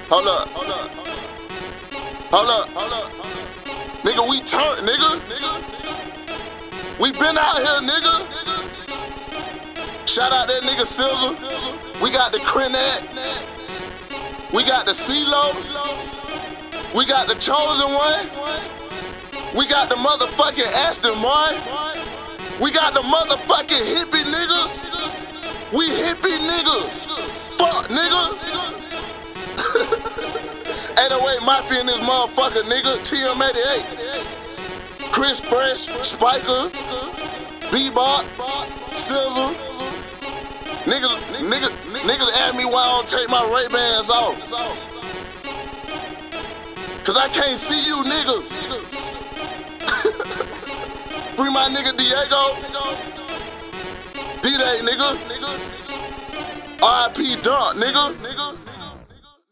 Hold up, hold up, hold up, hold up. Nigga, we turned, nigga. We been out here, nigga. Shout out that nigga Silver. We got the Crenat. We got the CeeLo. We got the Chosen One. We got the motherfucking Aston Martin. We got the motherfucking hippie niggas. We hippie niggas. Fuck, nigga. 808 Mafia in this motherfucker, nigga. TM88. Chris Fresh, Spiker, Bebop, Sizzle. Niggas ask me why I don't take my Ray-Bans off. Cause I can't see you niggas. Free my nigga Diego. D-Day, nigga. R.I.P. Dunk, nigga.